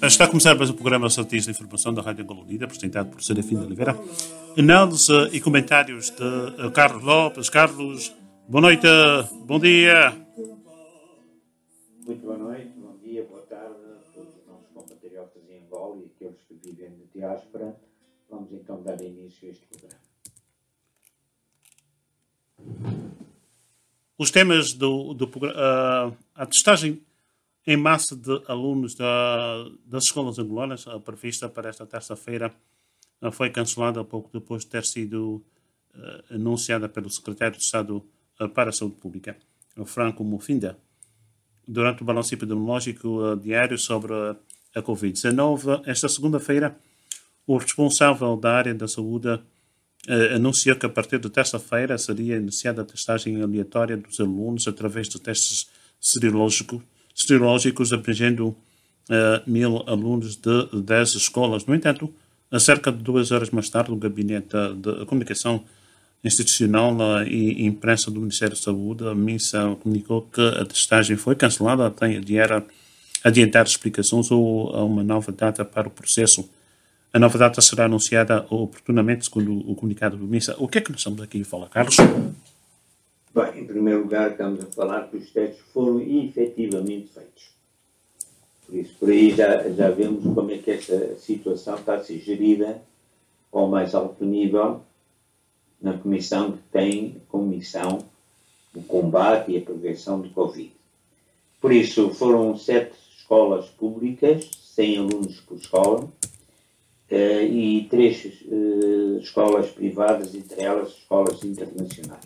Está a começar mais o programa Certeza de Informação da Rádio Gololida, apresentado por Serafim de Oliveira. Análise e comentários de Carlos Lopes. Carlos, boa noite, bom dia. Muito boa noite, bom dia, boa tarde a todos os nossos compatriotas em Angola e aqueles que vivem na diáspora. Vamos então dar início a este programa. Os temas do programa, a testagem em massa de alunos das escolas angolanas, prevista para esta terça-feira, foi cancelada pouco depois de ter sido anunciada pelo secretário de Estado para a Saúde Pública, Franco Mufinda, durante o balanço epidemiológico diário sobre a Covid-19. Esta segunda-feira, o responsável da área da saúde anunciou que a partir de terça-feira seria iniciada a testagem aleatória dos alunos através de testes serológicos abrangendo 1.000 alunos de 10 escolas. No entanto, a cerca de 2 horas mais tarde, o Gabinete de Comunicação Institucional e Imprensa do Ministério da Saúde, a MINSA, comunicou que a testagem foi cancelada até adiantar explicações ou uma nova data para o processo. A nova data será anunciada oportunamente, segundo o comunicado do MINSA. O que é que nós estamos aqui a falar, Carlos? Bem, em primeiro lugar, estamos a falar que os testes foram efetivamente feitos. Por isso, por aí já vemos como é que esta situação está a ser gerida ao mais alto nível na comissão que tem como missão o combate e a prevenção do Covid. Por isso, foram 7 escolas públicas, 100 alunos por escola, e 3 escolas privadas, entre elas escolas internacionais.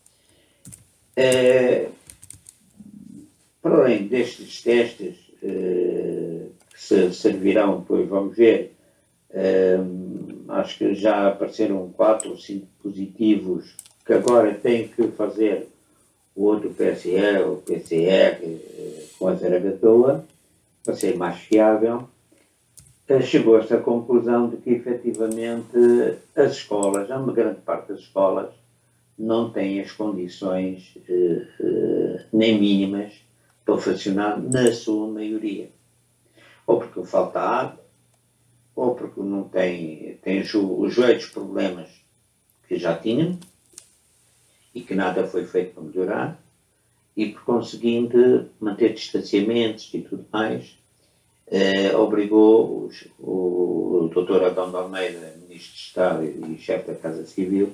Para além destes testes que servirão, depois vamos ver, acho que já apareceram 4 ou 5 positivos que agora têm que fazer o outro PCR ou PCR com a Zaragatoa para ser mais fiável. Chegou-se à conclusão de que efetivamente as escolas, uma grande parte das escolas, não têm as condições nem mínimas para funcionar na sua maioria. Ou porque falta água, ou porque não tem os velhos problemas que já tinham e que nada foi feito para melhorar, e por conseguinte manter distanciamentos e tudo mais, obrigou o Dr. Adão de Almeida, Ministro de Estado e Chefe da Casa Civil,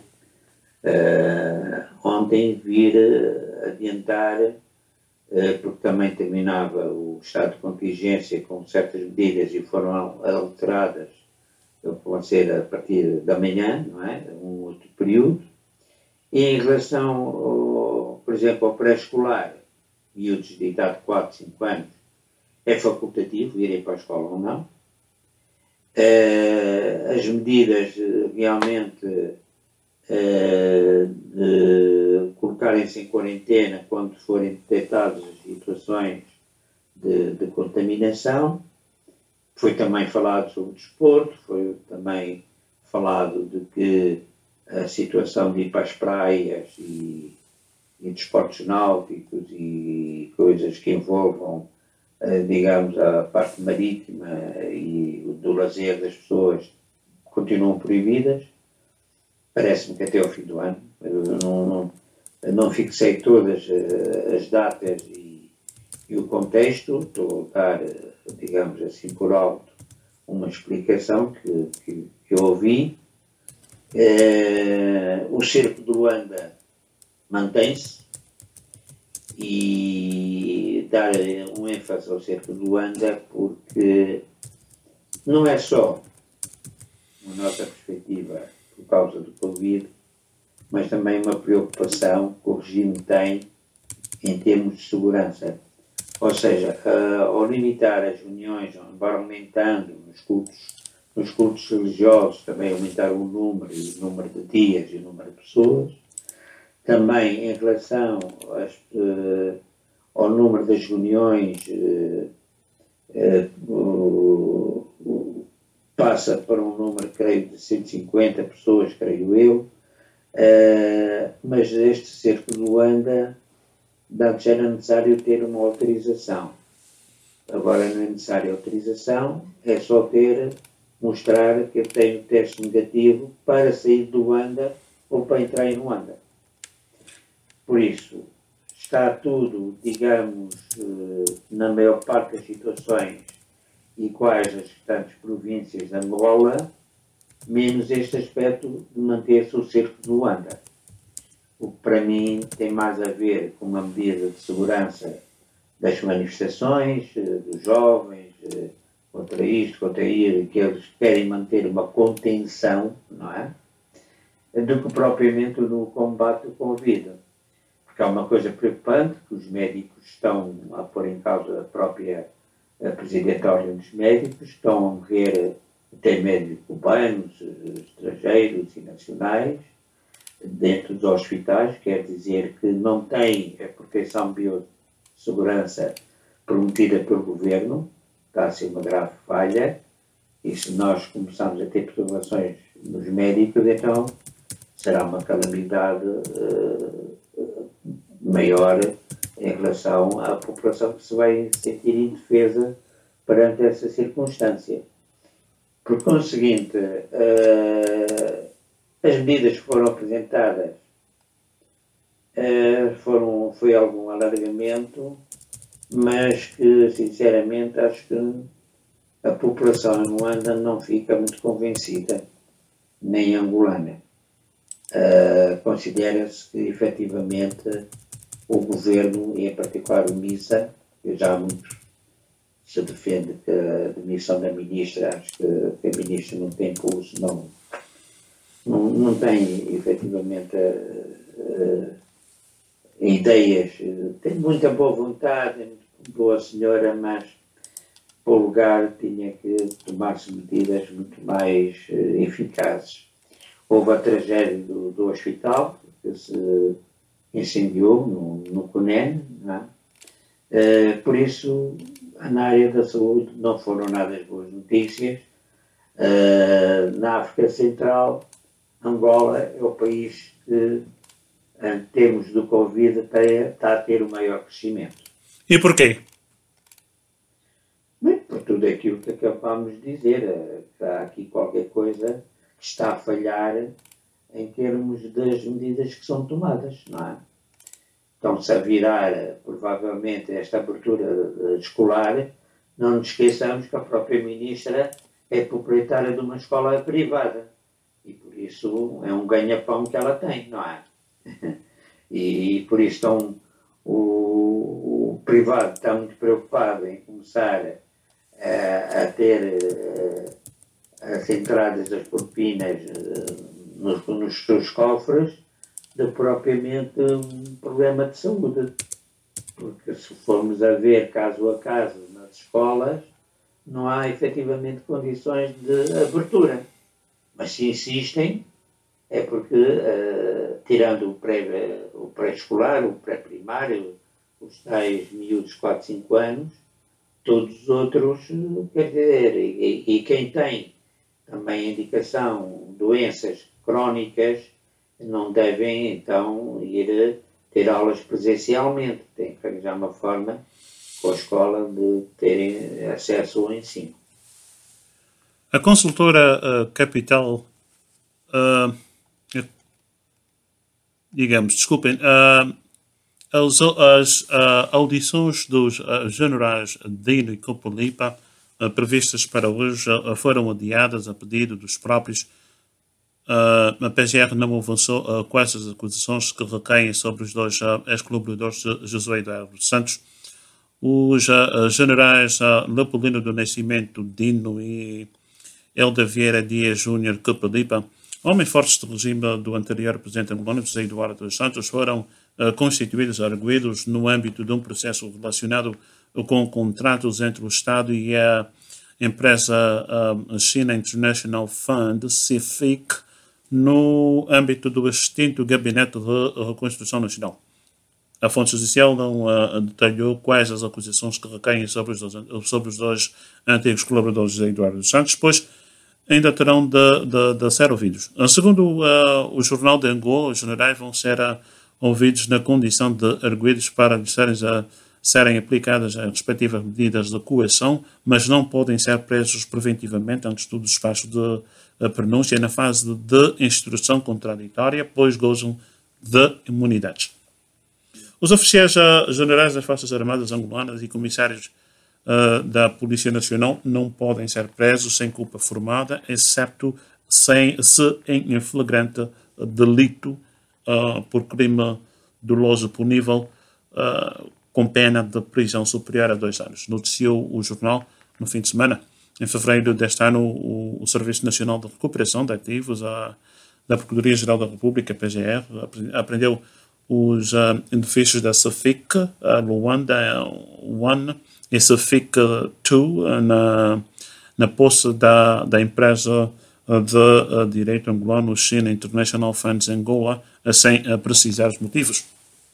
ontem vir adiantar, porque também terminava o estado de contingência com certas medidas e foram alteradas, vão ser a partir da manhã, não é? Um outro período. E em relação, por exemplo, ao pré-escolar, miúdos de idade de 4, 5 anos, é facultativo irem para a escola ou não. As medidas realmente de colocarem-se em quarentena quando forem detectadas situações de contaminação. Foi também falado sobre o desporto, foi também falado de que a situação de ir para as praias e desportos náuticos e coisas que envolvam, digamos, a parte marítima e do lazer das pessoas continuam proibidas. Parece-me que até ao fim do ano. Eu não fixei todas as datas e o contexto. Estou a dar, digamos assim, por alto, uma explicação que eu ouvi. O cerco de Luanda mantém-se, e dar um ênfase ao cerco de Luanda porque não é só uma nossa perspectiva por causa do Covid, mas também uma preocupação que o regime tem em termos de segurança. Ou seja, ao limitar as reuniões, embora aumentando nos cultos religiosos, também aumentar o número de dias e o número de pessoas, também em relação ao número das reuniões, passa para um número, creio, de 150 pessoas, creio eu, mas este cerco de Luanda, já era necessário ter uma autorização. Agora não é necessária autorização, é só mostrar que eu tenho teste negativo para sair do Luanda ou para entrar em Luanda. Por isso, está tudo, digamos, na maior parte das situações iguais às restantes províncias de Angola, menos este aspecto de manter-se o cerco de Luanda. O que para mim tem mais a ver com uma medida de segurança das manifestações, dos jovens, contra isto, contra aquilo, que eles querem manter uma contenção, não é? Do que propriamente no combate ao Covid. Porque há uma coisa preocupante, que os médicos estão a pôr em causa a própria Presidente da Ordem dos Médicos, estão a morrer até médicos cubanos, estrangeiros e nacionais, dentro dos hospitais, quer dizer que não tem a proteção biossegurança prometida pelo governo, está a ser uma grave falha, e se nós começarmos a ter perturbações nos médicos, então será uma calamidade maior em relação à população que se vai sentir indefesa perante essa circunstância. Por conseguinte, as medidas que foram apresentadas foi algum alargamento, mas que, sinceramente, acho que a população em Luanda não fica muito convencida, nem angolana. Considera-se que, efetivamente, o governo, e em particular o MISA, que já há muito se defende que a demissão da ministra, acho que a ministra não tem pulso, não tem efetivamente ideias, tem muita boa vontade, é muito boa senhora, mas para o lugar tinha que tomar-se medidas muito mais eficazes. Houve a tragédia do hospital, que se incendiou no Cunene, não é? Por isso, na área da saúde não foram nada as boas notícias. Na África Central, Angola é o país que, em termos do Covid, está a ter o maior crescimento. E porquê? Bem, por tudo aquilo que acabámos de dizer. Há aqui qualquer coisa que está a falhar em termos das medidas que são tomadas, não é? Estão-se a virar, provavelmente, esta abertura escolar. Não nos esqueçamos que a própria ministra é proprietária de uma escola privada. E por isso é um ganha-pão que ela tem, não é? E por isso o privado está muito preocupado em começar a ter as entradas das propinas nos seus cofres, de propriamente um problema de saúde. Porque se formos a ver caso a caso nas escolas, não há efetivamente condições de abertura. Mas se insistem, é porque, tirando o pré-escolar, o pré-primário, os tais miúdos 4, 5 anos, todos os outros, quer dizer, e quem tem também indicação, doenças crónicas, não devem então ir ter aulas presencialmente, tem que arranjar uma forma com a escola de terem acesso ao ensino. A consultora Capital, digamos, desculpem, as audições dos generais Dino e Copolipa previstas para hoje foram adiadas a pedido dos próprios. A PGR não avançou com essas acusações que recaem sobre os dois ex-colaboradores de Josué Eduardo Santos. Os generais Leopoldino do Nascimento Dino e Helder Vieira Dias Júnior Copolipa, homens fortes do regime do anterior presidente angolano José Eduardo dos Santos, foram constituídos arguidos no âmbito de um processo relacionado com contratos entre o Estado e a empresa China International Fund, CIFIC, no âmbito do extinto Gabinete de Reconstrução Nacional. A fonte judicial não detalhou quais as acusações que recaem sobre os dois antigos colaboradores de Eduardo dos Santos, pois ainda terão de ser ouvidos. Segundo o Jornal de Angola, os generais vão ser ouvidos na condição de arguidos para lhes serem serem aplicadas as respectivas medidas de coerção, mas não podem ser presos preventivamente antes do despacho de pronúncia na fase de instrução contraditória, pois gozam de imunidades. Os oficiais generais das Forças Armadas angolanas e comissários da Polícia Nacional não podem ser presos sem culpa formada, exceto se em flagrante delito por crime doloso punível com pena de prisão superior a 2 anos. Noticiou o jornal no fim de semana. Em fevereiro deste ano, o Serviço Nacional de Recuperação de Ativos da Procuradoria-Geral da República, PGR, apreendeu os edifícios da SAFIC, Luanda 1 e SAFIC 2 na posse da empresa de direito angolano China International Funds Angola, sem precisar os motivos.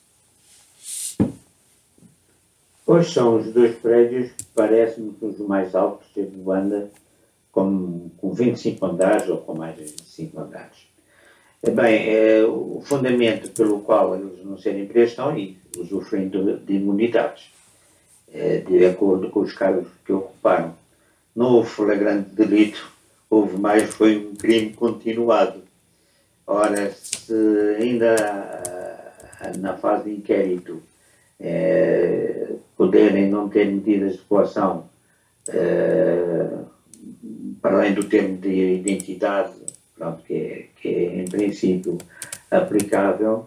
Hoje são os 2 prédios, parece-me que os mais altos de Luanda, com 25 andares ou com mais de 25 andares. Bem, o fundamento pelo qual eles não serem presos estão aí, usufruindo de imunidades, de acordo com os cargos que ocuparam. Não houve flagrante delito, houve mais, foi um crime continuado. Ora, se ainda na fase de inquérito poderem não ter medidas de coação para além do termo de identidade, pronto, que é em princípio aplicável,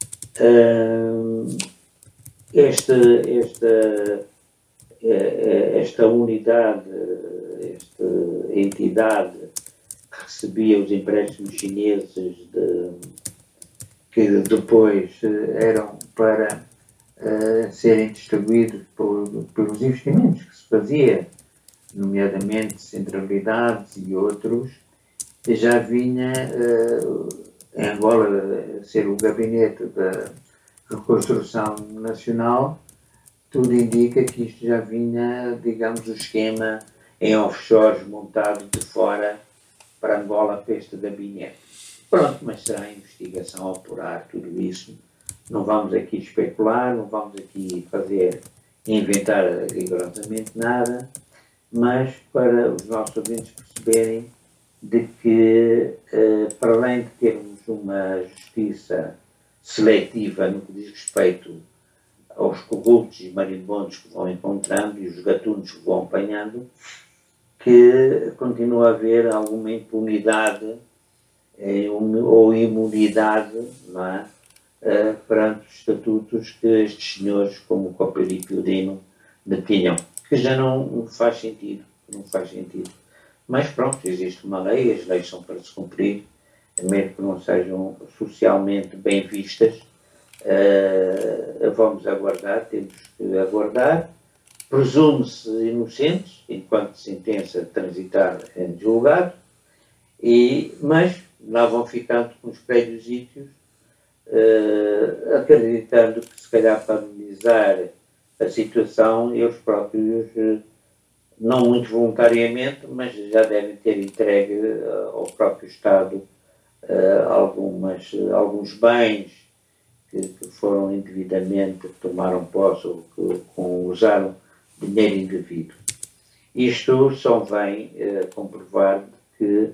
esta unidade, esta entidade que recebia os empréstimos chineses que depois eram para serem distribuídos pelos investimentos que se fazia, nomeadamente centralidades e outros, já vinha em Angola ser o gabinete da reconstrução nacional. Tudo indica que isto já vinha, digamos, o esquema em offshores montado de fora para Angola, para este gabinete. Pronto, mas será a investigação a apurar tudo isso. Não vamos aqui especular, não vamos aqui inventar rigorosamente nada, mas para os nossos ouvintes perceberem de que, para além de termos uma justiça seletiva no que diz respeito aos corruptos e marimbondos que vão encontrando e os gatunos que vão apanhando, que continua a haver alguma impunidade ou imunidade, não é? Perante os estatutos que estes senhores, como o Copel e o Dino, detinham, que já não faz sentido, Mas pronto, existe uma lei, as leis são para se cumprir, mesmo que não sejam socialmente bem vistas. Vamos aguardar, temos que aguardar. Presume-se inocentes, enquanto sentença transitar em julgado, mas lá vão ficando com os prédios ítios, acreditando que se calhar para amenizar a situação eles próprios, não muito voluntariamente, mas já devem ter entregue ao próprio Estado alguns bens que foram indevidamente, que tomaram posse ou que usaram dinheiro indevido. Isto só vem comprovar que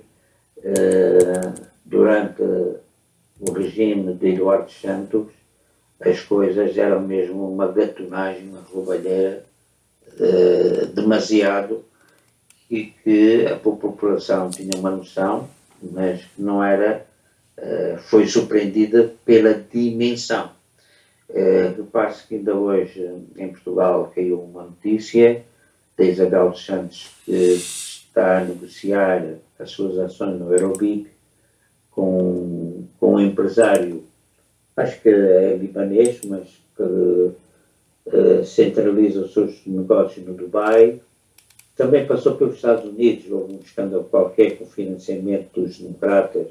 durante o regime de Eduardo Santos as coisas eram mesmo uma gatunagem, uma roubalheira demasiado, e que a população tinha uma noção, mas que não era, foi surpreendida pela dimensão. Repare-se que ainda hoje em Portugal caiu uma notícia da Isabel dos Santos, que está a negociar as suas ações no Eurobic com um empresário, acho que é libanês, mas que centraliza os seus negócios no Dubai. Também passou pelos Estados Unidos, houve um escândalo qualquer com o financiamento dos democratas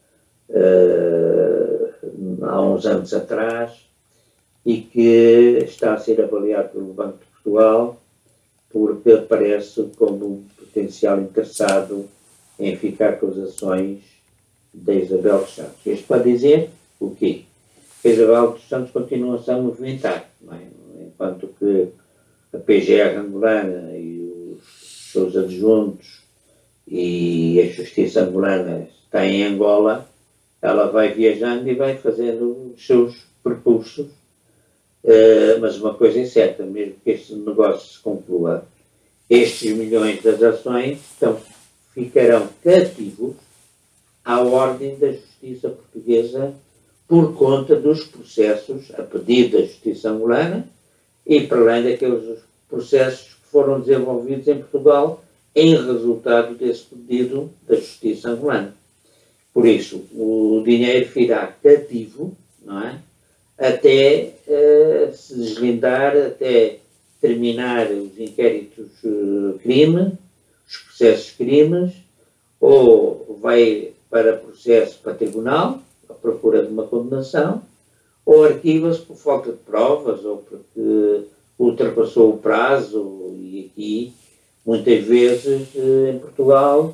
há uns anos atrás, e que está a ser avaliado pelo Banco de Portugal, porque aparece como um potencial interessado em ficar com as ações da Isabel dos Santos. Isto para dizer o quê? Que a Isabel dos Santos continua-se a movimentar, não é? Enquanto que a PGR angolana e os seus adjuntos e a justiça angolana está em Angola, ela vai viajando e vai fazendo os seus percursos. Mas uma coisa é certa, mesmo que este negócio se conclua, estes milhões das ações ficarão cativos à ordem da justiça portuguesa por conta dos processos a pedido da justiça angolana e para além daqueles processos que foram desenvolvidos em Portugal em resultado desse pedido da justiça angolana. Por isso, o dinheiro ficará cativo, não é? Até se deslindar, até terminar os inquéritos crime, os processos crimes, ou vai para processo para tribunal, à procura de uma condenação, ou arquiva-se por falta de provas, ou porque ultrapassou o prazo, e aqui, muitas vezes, em Portugal,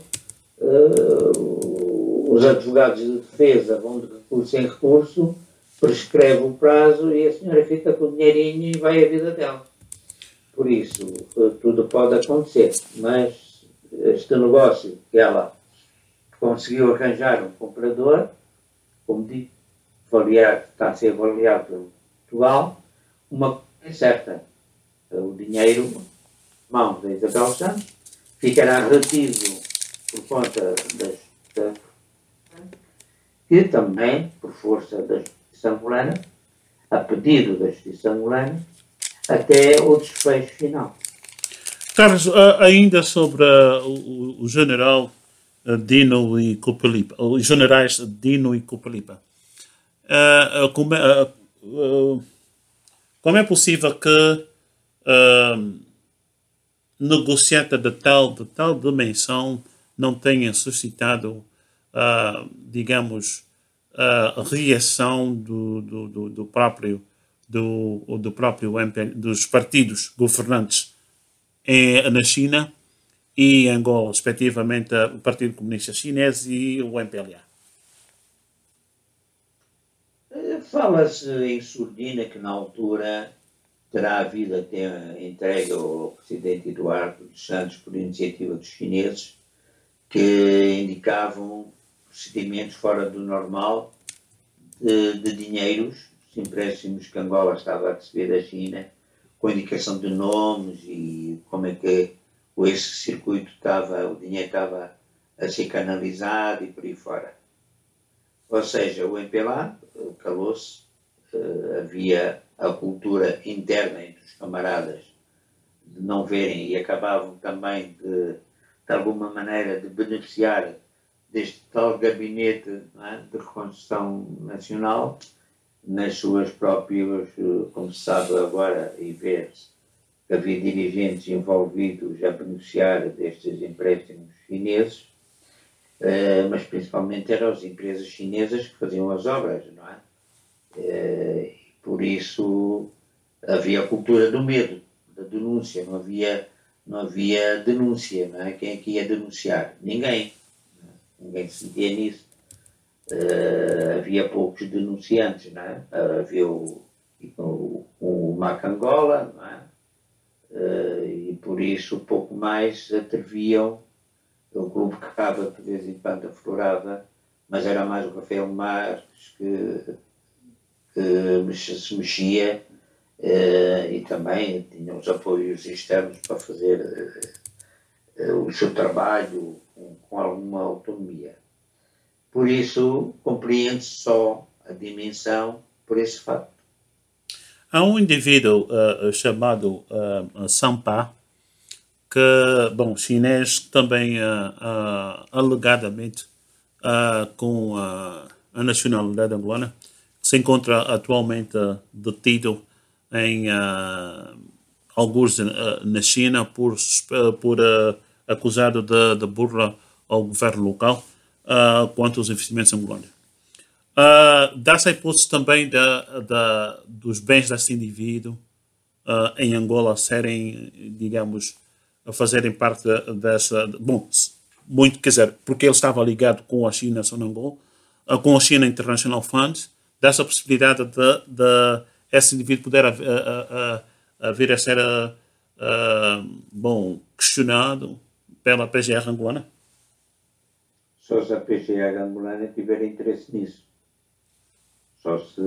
os advogados de defesa vão de recurso em recurso, prescreve o prazo e a senhora fica com o dinheirinho e vai a vida dela. Por isso, tudo pode acontecer, mas este negócio que ela conseguiu arranjar um comprador, como digo, está a ser avaliado pelo Portugal, uma coisa é certa, o dinheiro, mãos da Isabel Santos, ficará retido por conta da que também, por força da justiça angolana, a pedido da justiça angolana, até o desfecho final. Carlos, ainda sobre o general Dino e Copelipa, os generais Dino e Copelipa, como é possível que negociata de tal dimensão não tenha suscitado, digamos, a reação do próprio MPL, dos partidos governantes na China e em Angola, respectivamente o Partido Comunista Chinês e o MPLA? Fala-se em surdina que na altura terá havido até entregue ao presidente Eduardo dos Santos por iniciativa dos chineses que indicavam procedimentos fora do normal de dinheiros, os empréstimos que Angola estava a receber da China, com indicação de nomes e como é que esse circuito o dinheiro estava a ser canalizado e por aí fora. Ou seja, o MPLA calou-se, havia a cultura interna entre os camaradas de não verem e acabavam também de alguma maneira de beneficiar deste tal gabinete, de reconstrução nacional nas suas próprias, como se sabe agora e vê-se, que havia dirigentes envolvidos a beneficiar destes empréstimos chineses, mas principalmente eram as empresas chinesas que faziam as obras, não é? Por isso havia a cultura do medo, da denúncia, não havia denúncia, não é? Quem é que ia denunciar? Ninguém. Ninguém se sentia nisso. Havia poucos denunciantes, não é? Havia o Macangola, não é? E por isso pouco mais atreviam. O Clube Cava de vez em quando aflorava, mas era mais o Rafael Marques que se mexia e também tinha os apoios externos para fazer o seu trabalho com alguma autonomia. Por isso, compreende-se só a dimensão por esse fato. Há um indivíduo chamado Sampa, que, chinês, também alegadamente com a nacionalidade angolana, que se encontra atualmente detido em alguns na China por acusado de burla ao governo local quanto aos investimentos angolanos. Dá-se a hipótese também dos bens desse indivíduo em Angola serem, digamos, a fazerem parte dessa... muito, quer dizer, porque ele estava ligado com a China Sonangol, com a China International Fund, dessa possibilidade de esse indivíduo poder vir a ser questionado pela PGR angolana? Só se a PGR angolana tiver interesse nisso. Só se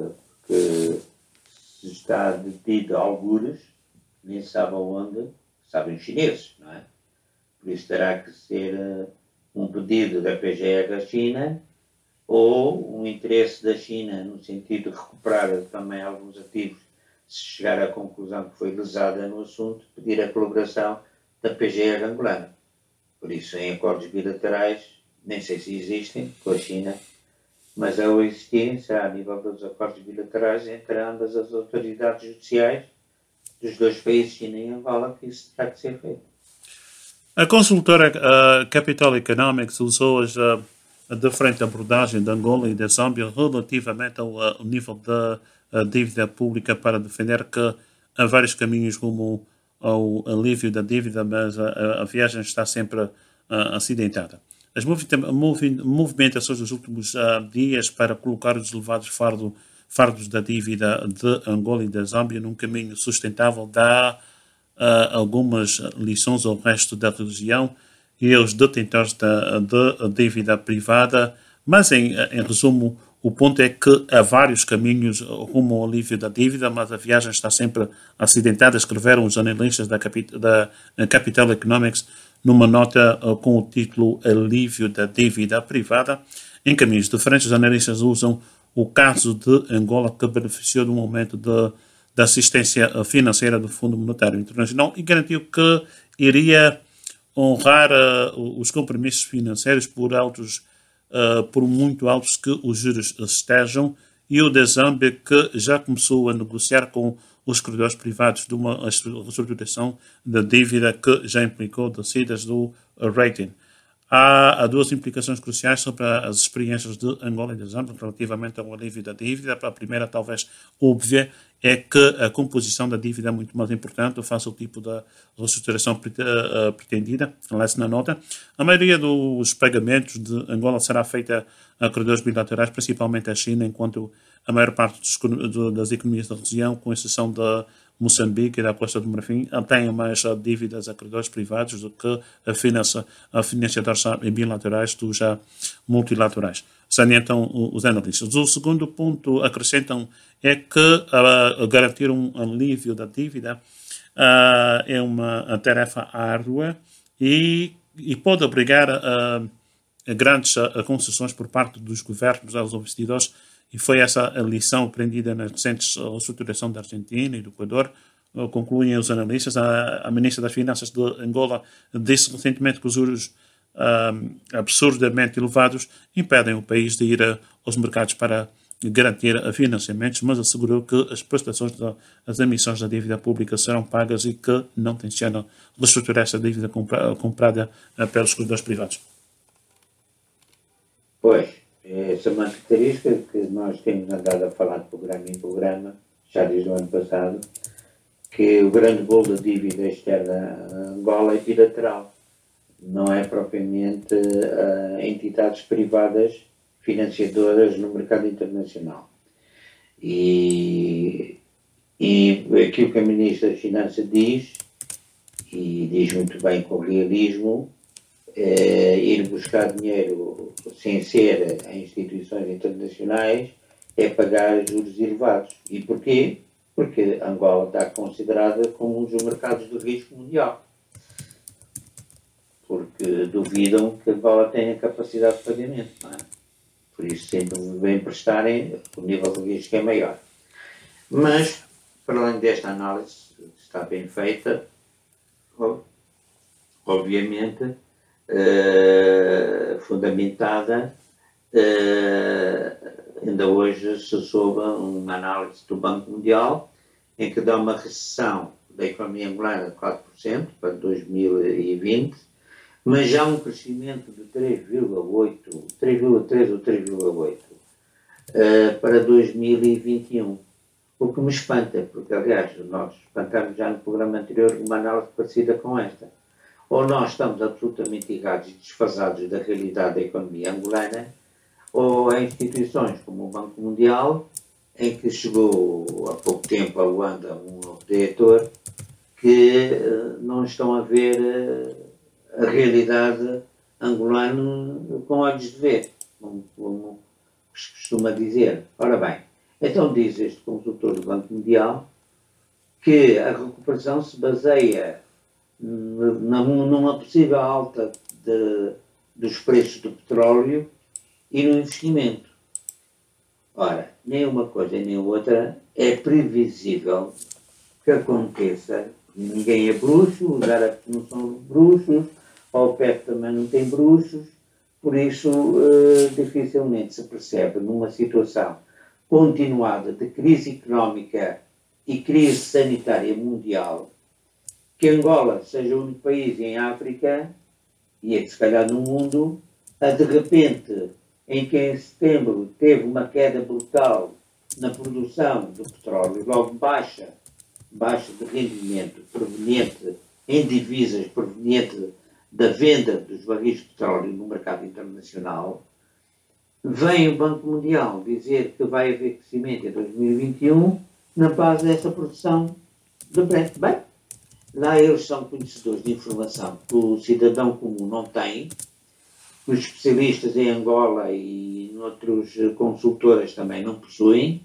está detido a algures, nem sabe aonde, sabem os chineses, não é? Por isso terá que ser um pedido da PGR à China ou um interesse da China no sentido de recuperar também alguns ativos, se chegar à conclusão que foi lesada no assunto, pedir a colaboração da PGR angolana. Por isso, em acordos bilaterais, nem sei se existem com a China, mas ao existirem, será a nível dos acordos bilaterais entre ambas as autoridades judiciais dos dois países, China e Angola, que isso terá que ser feito. A consultora Capital Economics usou a diferente abordagem de Angola e da Zâmbia relativamente ao nível da dívida pública para defender que há vários caminhos rumo ao alívio da dívida, mas a viagem está sempre acidentada. As movimentações dos últimos dias para colocar os elevados fardos da dívida de Angola e da Zâmbia num caminho sustentável dá algumas lições ao resto da região e aos detentores da dívida privada, mas em resumo, o ponto é que há vários caminhos rumo ao alívio da dívida, mas a viagem está sempre acidentada, escreveram os analistas da Capital Economics numa nota com o título Alívio da Dívida Privada. Em caminhos diferentes, os analistas usam o caso de Angola, que beneficiou de um aumento da assistência financeira do Fundo Monetário Internacional e garantiu que iria honrar os compromissos financeiros por muito altos que os juros estejam, e o da Zâmbia, que já começou a negociar com os credores privados de uma reestruturação da dívida que já implicou descidas do rating. Há duas implicações cruciais sobre as experiências de Angola e da Zâmbia relativamente ao alívio da dívida. A primeira, talvez óbvia, é que a composição da dívida é muito mais importante face ao tipo de reestruturação pretendida. Lê-se na nota. A maioria dos pagamentos de Angola será feita a credores bilaterais, principalmente a China, enquanto a maior parte das economias da região, com exceção da Moçambique e da Costa do Marfim, têm mais dívidas a credores privados do que a financiadores bilaterais dos multilaterais. Salientam os analistas. O segundo ponto acrescentam é que garantir um alívio da dívida é uma tarefa árdua e pode obrigar a grandes concessões por parte dos governos aos investidores, e foi essa a lição aprendida na recente reestruturação da Argentina e do Equador. Concluem os analistas. A ministra das Finanças de Angola disse recentemente que os juros absurdamente elevados impedem o país de ir aos mercados para garantir financiamentos, mas assegurou que as prestações das emissões da dívida pública serão pagas e que não tenciona reestruturar essa dívida comprada pelos credores privados. Pois, essa é uma característica que nós temos andado a falar de programa em programa, já desde o ano passado, que o grande bolo da dívida externa a Angola é bilateral. Não é propriamente entidades privadas financiadoras no mercado internacional. E aquilo que a Ministra das Finanças diz, e diz muito bem com realismo, ir buscar dinheiro sem ser em instituições internacionais é pagar juros elevados. E porquê? Porque Angola está considerada como um dos mercados de risco mundial. Porque duvidam que Angola tenha capacidade de pagamento, não é? Por isso, sempre bem prestarem, o nível de risco é maior. Mas, para além desta análise, que está bem feita, obviamente, fundamentada, ainda hoje se soube uma análise do Banco Mundial em que dá uma recessão da economia angolana de 4% para 2020, mas já um crescimento de 3,3 ou 3,8 para 2021. O que me espanta, porque aliás nós espantamos já no programa anterior uma análise parecida com esta. Ou nós estamos absolutamente errados e desfasados da realidade da economia angolana, ou há instituições como o Banco Mundial em que chegou há pouco tempo a Luanda um novo diretor, que não estão a ver a realidade angolana com olhos de ver, como se costuma dizer. Ora bem, então diz este consultor do Banco Mundial que a recuperação se baseia numa possível alta dos preços do petróleo e no investimento. Ora, nem uma coisa nem outra é previsível que aconteça. Ninguém é bruxo, os árabes não são bruxos, a OPEP também não tem bruxos, por isso dificilmente se percebe numa situação continuada de crise económica e crise sanitária mundial que Angola seja o único país em África e se calhar no mundo a de repente em que em setembro teve uma queda brutal na produção do petróleo, logo baixa de rendimento proveniente em divisas proveniente da venda dos barris de petróleo no mercado internacional, vem o Banco Mundial dizer que vai haver crescimento em 2021 na base dessa produção de Brent. Bem, lá eles são conhecedores de informação que o cidadão comum não tem, que os especialistas em Angola e noutras consultoras também não possuem,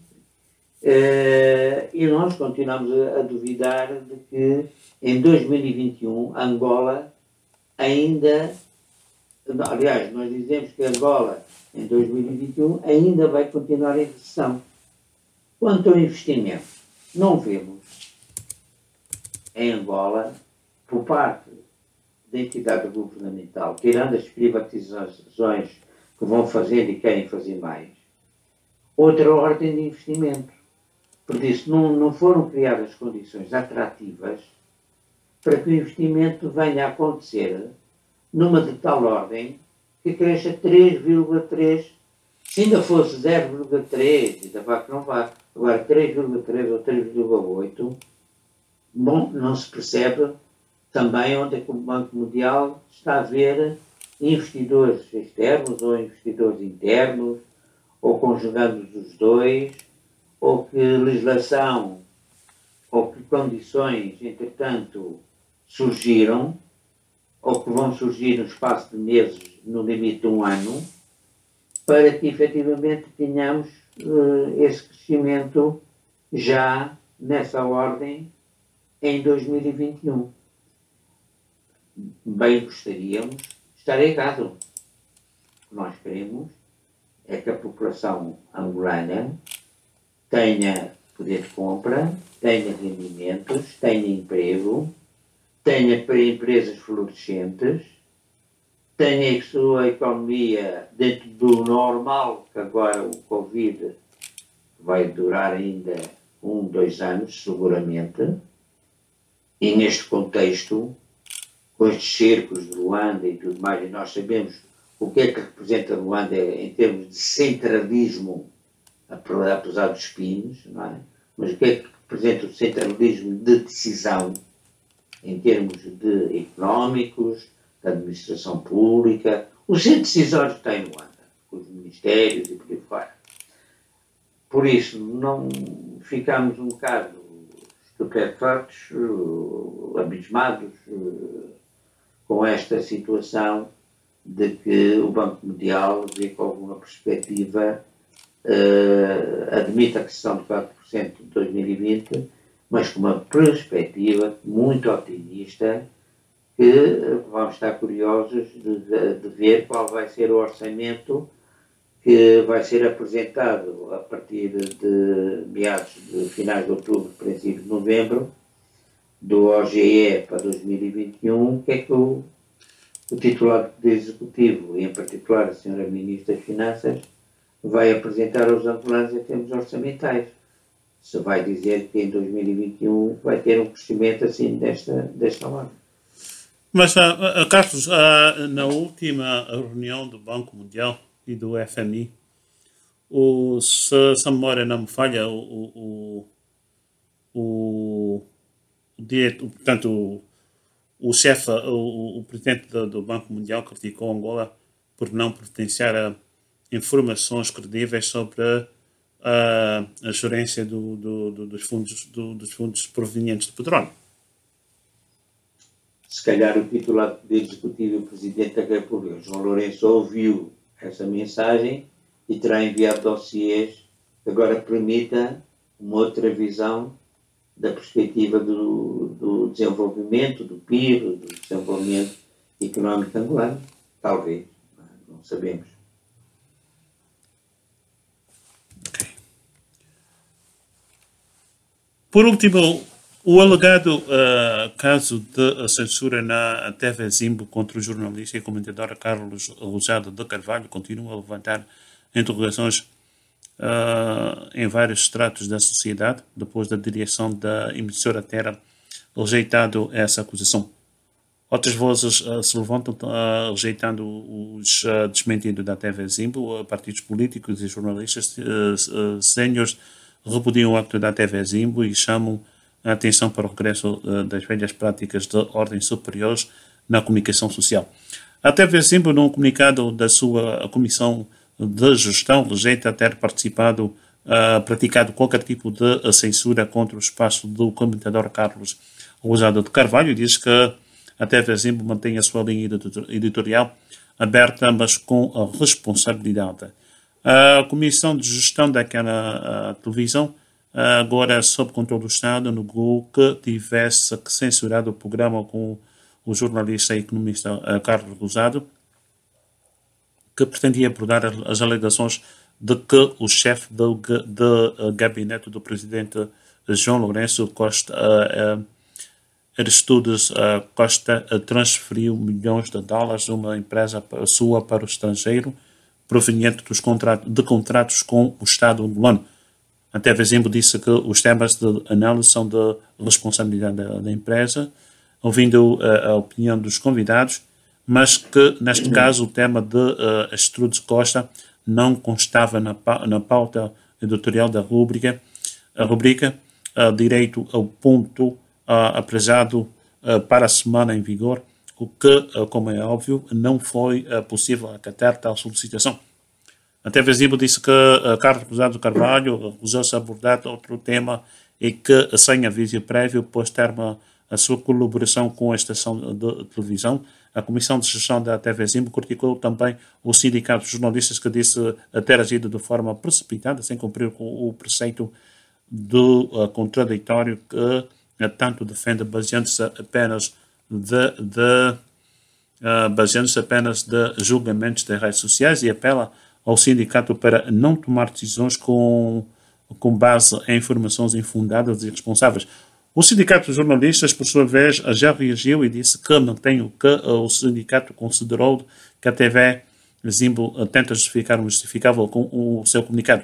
e nós continuamos a duvidar de que em 2021 Angola ainda, aliás, nós dizemos que Angola em 2021 ainda vai continuar em recessão. Quanto ao investimento, não vemos em Angola, por parte da entidade governamental, tirando as privatizações que vão fazendo e querem fazer mais, outra ordem de investimento. Por isso, não foram criadas condições atrativas para que o investimento venha a acontecer numa de tal ordem que cresça 3,3%. Se ainda fosse 0,3%, ainda vá que não vá, agora 3,3% ou 3,8%, bom, não se percebe também onde é que o Banco Mundial está a ver investidores externos ou investidores internos, ou conjugando os dois, ou que legislação, ou que condições, entretanto, surgiram, ou que vão surgir no espaço de meses, no limite de um ano, para que efetivamente tenhamos esse crescimento já nessa ordem em 2021. Bem gostaríamos de estar errado. O que nós queremos é que a população angolana tenha poder de compra, tenha rendimentos, tenha emprego, tenha empresas florescentes, tenha a sua economia dentro do normal, que agora o Covid vai durar ainda 1-2 anos, seguramente, e neste contexto, com estes cercos de Luanda e tudo mais, e nós sabemos o que é que representa Luanda em termos de centralismo, apesar dos pinos, não é? Mas o que é que representa o centralismo de decisão em termos de económicos, da administração pública, os centros decisórios que tem em Luanda, com os ministérios e por aí fora. Por isso, não ficamos um bocado estupefatos, abismados com esta situação de que o Banco Mundial vê com alguma perspectiva, admite a recessão de 4% de 2020, mas com uma perspectiva muito otimista, que vamos estar curiosos de ver qual vai ser o orçamento que vai ser apresentado a partir de meados de finais de outubro, princípio de novembro, do OGE para 2021, que é que o titular do Executivo, e em particular a Sra. Ministra das Finanças, vai apresentar aos angolanos em termos orçamentais. Se vai dizer que em 2021 vai ter um crescimento assim desta ordem. Mas, Carlos, na última reunião do Banco Mundial e do FMI, se a memória não me falha, portanto, o chefe, o presidente do Banco Mundial criticou Angola por não providenciar informações credíveis sobre a gerência dos fundos provenientes do petróleo. Se calhar o titular do Executivo e o Presidente da República, João Lourenço, ouviu essa mensagem e terá enviado dossiês que agora permita uma outra visão da perspectiva do desenvolvimento, do PIB, do desenvolvimento económico angolano. Talvez, não sabemos. Por último, o alegado caso de censura na TV Zimbo contra o jornalista e comentador Carlos Rosado de Carvalho continua a levantar interrogações em vários estratos da sociedade, depois da direção da emissora ter rejeitado essa acusação. Outras vozes se levantam rejeitando os desmentidos da TV Zimbo. Partidos políticos e jornalistas séniores repudiam o acto da TV Zimbo e chamam a atenção para o regresso das velhas práticas de ordem superiores na comunicação social. A TV Zimbo, num comunicado da sua comissão de gestão, rejeita ter praticado qualquer tipo de censura contra o espaço do comentador Carlos Rosado de Carvalho e diz que a TV Zimbo mantém a sua linha editorial aberta, mas com a responsabilidade. A comissão de gestão daquela televisão, agora sob controle do Estado, negou que tivesse que censurar o programa com o jornalista e economista Carlos Rosado, que pretendia abordar as alegações de que o chefe do gabinete do presidente João Lourenço Costa, Aristides Costa, transferiu milhões de dólares de uma empresa sua para o estrangeiro, proveniente de contratos com o Estado angolano. A TV Zimbo disse que os temas de análise são de responsabilidade da empresa, ouvindo a opinião dos convidados, mas que, neste caso, o tema de Aristides Costa não constava na pauta editorial da rubrica Direito ao Ponto, apresado para a semana em vigor, o que, como é óbvio, não foi possível acatar tal solicitação. A TV Zimbo disse que Carlos Rosado de Carvalho recusou-se a abordar outro tema e que, sem aviso prévio, pôs termo a sua colaboração com a estação de televisão. A Comissão de Gestão da TV Zimbo criticou também o sindicato de jornalistas, que disse ter agido de forma precipitada, sem cumprir com o preceito do contraditório, que tanto defende, baseando-se apenas de julgamentos das redes sociais, e apela ao sindicato para não tomar decisões com base em informações infundadas e irresponsáveis. O sindicato de jornalistas, por sua vez, já reagiu e disse que mantém o que o sindicato considerou que a TV Zimbo tenta justificar o justificável com o seu comunicado.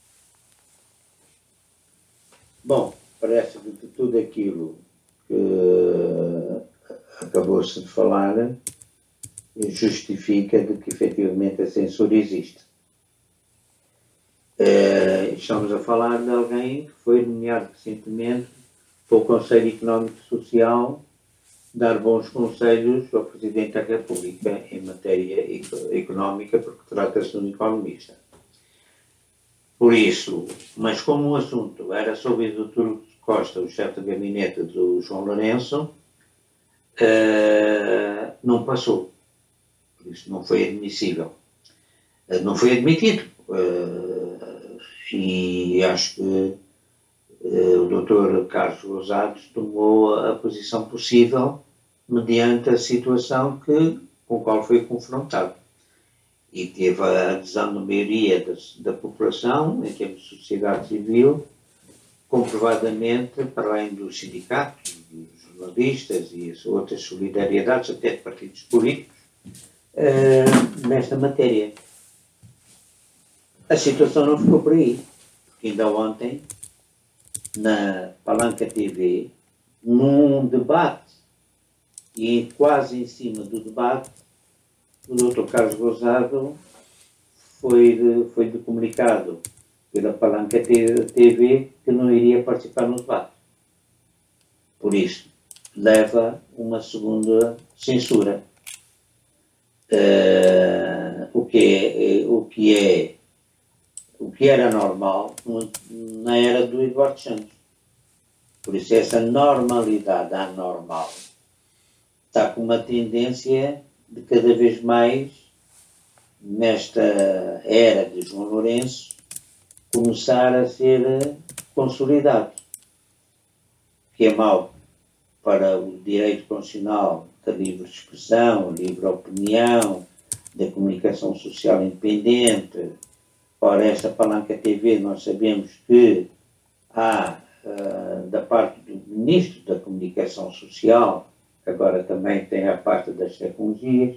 Bom, parece-me que tudo aquilo que acabou-se de falar justifica de que efetivamente a censura existe. Estamos a falar de alguém que foi nomeado recentemente para o Conselho Económico e Social dar bons conselhos ao Presidente da República em matéria económica, porque trata-se de um economista. Por isso, mas como o assunto era sobre o Dr. Costa, o chefe de gabinete do João Lourenço, não passou. Por isso não foi admissível. Não foi admitido. E acho que o Dr. Carlos Rosado tomou a posição possível mediante a situação com a qual foi confrontado. E teve a adesão da maioria da população, em termos de sociedade civil, comprovadamente, para além dos sindicatos, dos jornalistas e as outras solidariedades, até de partidos políticos, nesta matéria. A situação não ficou por aí, porque ainda ontem, na Palanca TV, num debate, e quase em cima do debate, o Dr. Carlos Rosado foi comunicado pela Palanca TV que não iria participar no debate. Por isso, leva uma segunda censura. O que é o que era normal na era do Eduardo Santos. Por isso, essa normalidade anormal está com uma tendência de cada vez mais, nesta era de João Lourenço, começar a ser consolidado. O que é mau para o direito constitucional da livre expressão, livre opinião, da comunicação social independente. Ora, esta palanca TV, nós sabemos que há, da parte do Ministro da Comunicação Social, que agora também tem a parte das tecnologias,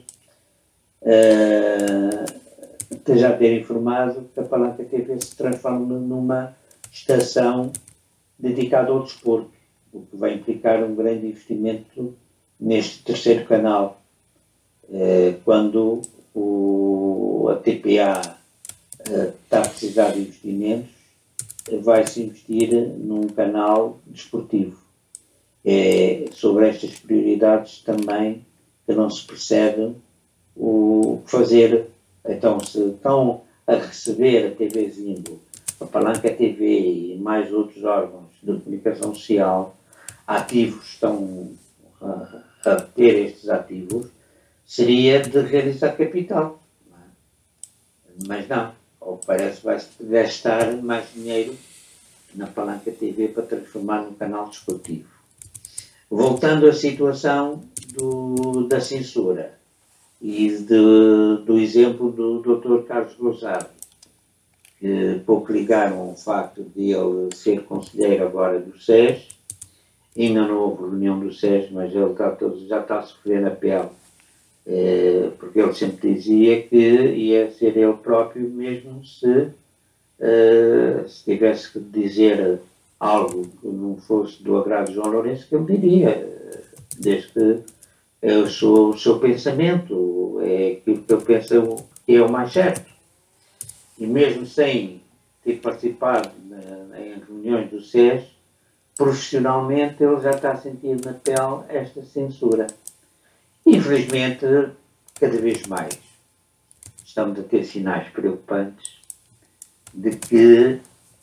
já ter informado que a palanca TV se transforma numa estação dedicada ao desporto, o que vai implicar um grande investimento neste terceiro canal. Quando a TPA está a precisar de investimentos, vai-se investir num canal desportivo. É sobre estas prioridades também que não se percebe o que fazer. Então, se estão a receber a TV Zimbo, a Palanca TV e mais outros órgãos de comunicação social, ativos estão a ter estes ativos, seria de realizar capital. Mas não, ao que parece vai-se gastar mais dinheiro na Palanca TV para transformar num canal desportivo. Voltando à situação da censura e do exemplo do Dr. Carlos Rosado, que pouco ligaram ao facto de ele ser conselheiro agora do SES. Ainda não houve reunião do SES, mas ele já está a sofrer na pele, porque ele sempre dizia que ia ser ele próprio, mesmo se tivesse que dizer algo que não fosse do agrado de João Lourenço, que ele diria, desde que eu sou o seu pensamento, é aquilo que eu penso que é o mais certo. E mesmo sem ter participado em reuniões do SES, profissionalmente ele já está a sentir na pele esta censura. Infelizmente, cada vez mais estamos a ter sinais preocupantes de que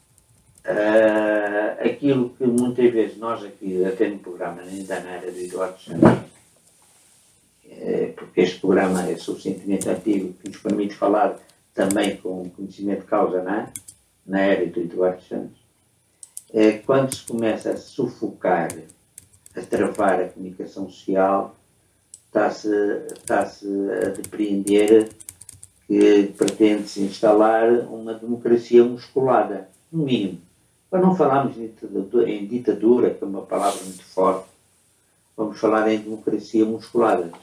aquilo que muitas vezes nós aqui, até no programa, ainda na era do Eduardo Santos, porque este programa é suficientemente antigo que nos permite falar também com conhecimento de causa, não é? Na era do Eduardo Santos, quando se começa a sufocar, a travar a comunicação social, está-se a depreender que pretende-se instalar uma democracia musculada, no mínimo. Para não falarmos em ditadura, que é uma palavra muito forte, vamos falar em democracia musculada.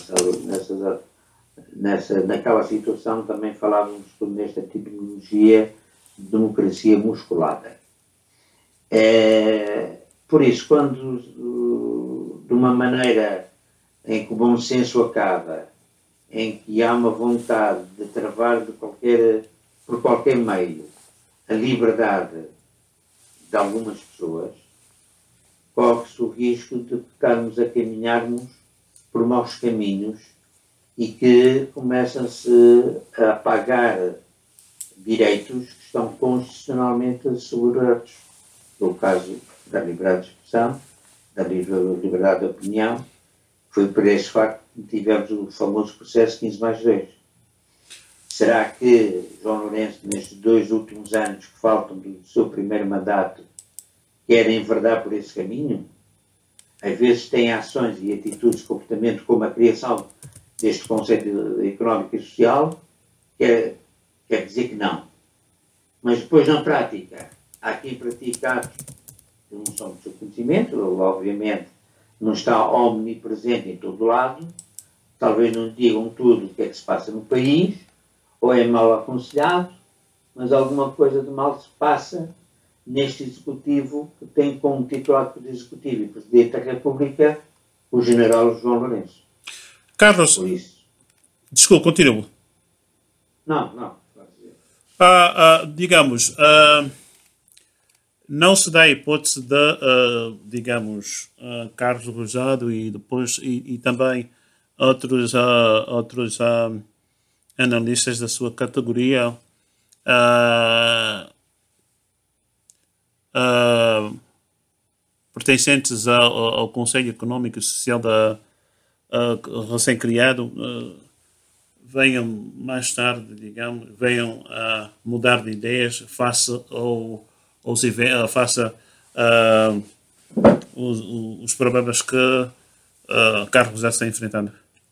Naquela situação também falávamos nesta terminologia de democracia musculada. Por isso, quando de uma maneira em que o bom senso acaba, em que há uma vontade de travar por qualquer meio a liberdade de algumas pessoas, corre-se o risco de ficarmos a caminharmos por maus caminhos e que começam-se a apagar direitos que estão constitucionalmente assegurados. No caso da liberdade de expressão, da liberdade de opinião, foi por esse facto que tivemos o famoso processo 15+2. Será que João Lourenço, nestes 2 últimos anos que faltam do seu primeiro mandato, quer enverdar por esse caminho? Às vezes tem ações e atitudes de comportamento como a criação deste conceito económico e social, quer dizer que não. Mas depois, na prática, há quem pratica atos que não são do seu conhecimento, ele, obviamente, não está omnipresente em todo lado, talvez não digam tudo o que é que se passa no país, ou é mal aconselhado, mas alguma coisa de mal se passa neste Executivo que tem como titular do Executivo e Presidente da República o General João Lourenço. Carlos, desculpe, continua. Não. Digamos, não se dá a hipótese de, digamos, Carlos Rosado e depois e também outros analistas da sua categoria ah, ah, pertencentes ao Conselho Económico e Social recém-criado venham mais tarde, digamos, venham a mudar de ideias face os problemas que Carlos já está enfrentando.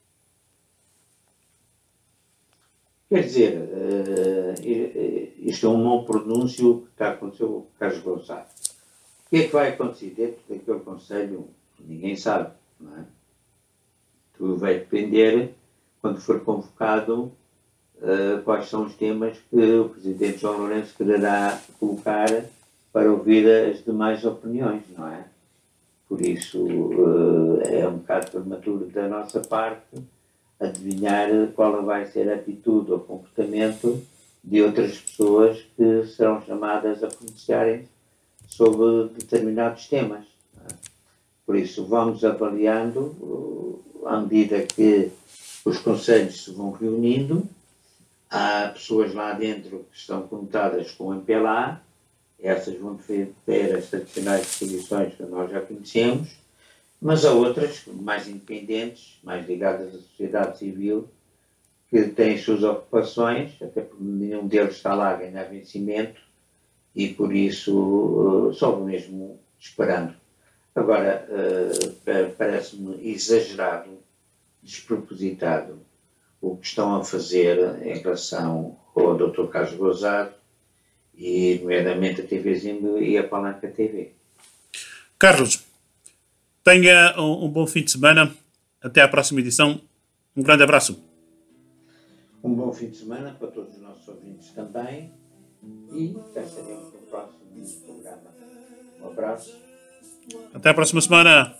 Quer dizer, isto é um não pronúncio que está a acontecer com o Carlos Gonçalves. O que é que vai acontecer dentro daquele Conselho? Ninguém sabe, não é? Tudo vai depender, quando for convocado, quais são os temas que o Presidente João Lourenço quererá colocar para ouvir as demais opiniões, não é? Por isso, é um bocado prematuro da nossa parte adivinhar qual vai ser a atitude ou comportamento de outras pessoas que serão chamadas a pronunciarem sobre determinados temas. Por isso, vamos avaliando à medida que os conselhos se vão reunindo. Há pessoas lá dentro que estão conotadas com o MPLA, essas vão ter as tradicionais posições que nós já conhecemos, mas há outras mais independentes, mais ligadas à sociedade civil, que têm suas ocupações, até porque nenhum deles está lá a ganhar vencimento, e por isso só mesmo esperando. Agora, parece-me exagerado, despropositado, o que estão a fazer em relação ao Dr. Carlos Gozado, e nomeadamente a TV Zimbo e a Palanca TV. Carlos, tenha um bom fim de semana. Até à próxima edição. Um grande abraço. Um bom fim de semana para todos os nossos ouvintes também. E já estaremos no próximo programa. Um abraço. Até à próxima semana.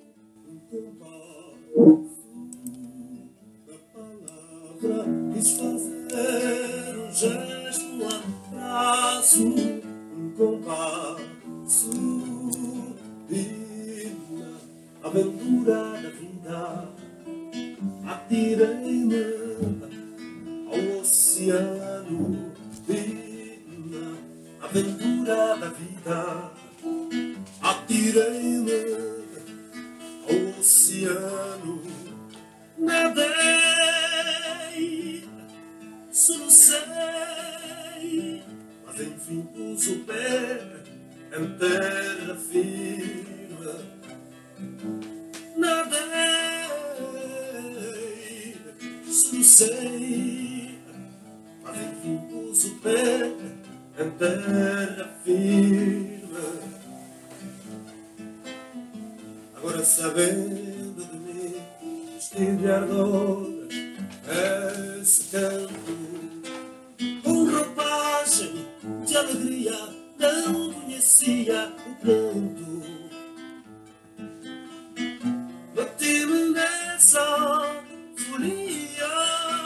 Quis fazer um gesto, um abraço, um compasso, vida, aventura da vida. Atirei-me ao oceano, vida, aventura da vida. Atirei-me ao oceano, nadei, solucei, mas enfim pus o pé em terra firme. Nadei, solucei, mas enfim pus o pé em terra firme. Agora sabendo de mim, vestido de ardor, esse canto, com roupagem de alegria, não conhecia o canto. Bati-me nessa folia,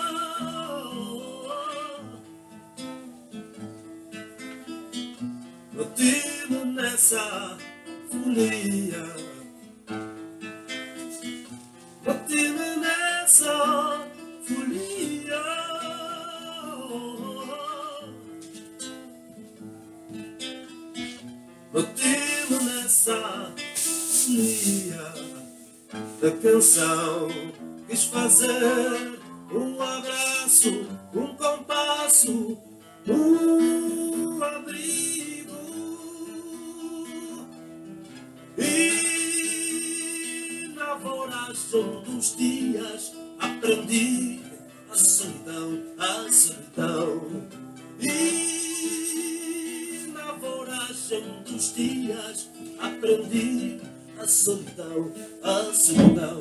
bati-me nessa folia. Bati-me nessa folia, bati-me nessa folia da canção. Quis fazer um abraço, um compasso, um abrigo. E na voragem dos dias aprendi a solidão, a solidão. E na voragem dos dias aprendi a solidão, a solidão.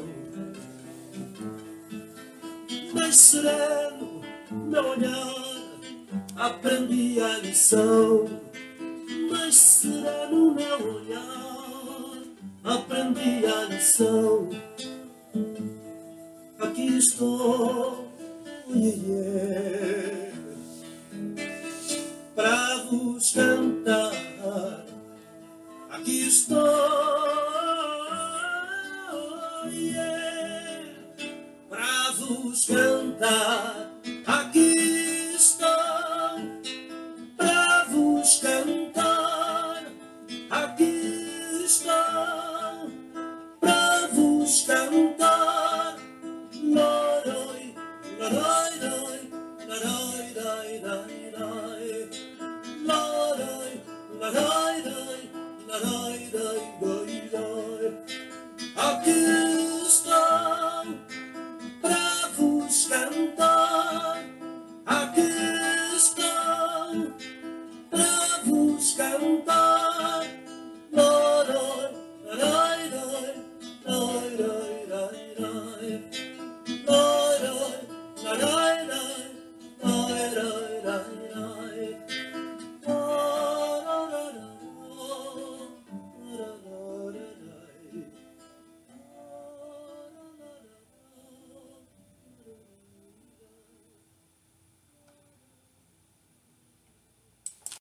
Mais sereno, meu olhar, aprendi a lição. Mais sereno, meu olhar, aprendi a lição. Aqui estou, para vos cantar. Aqui estou, para vos cantar. Aqui estou, dai, dai, dai.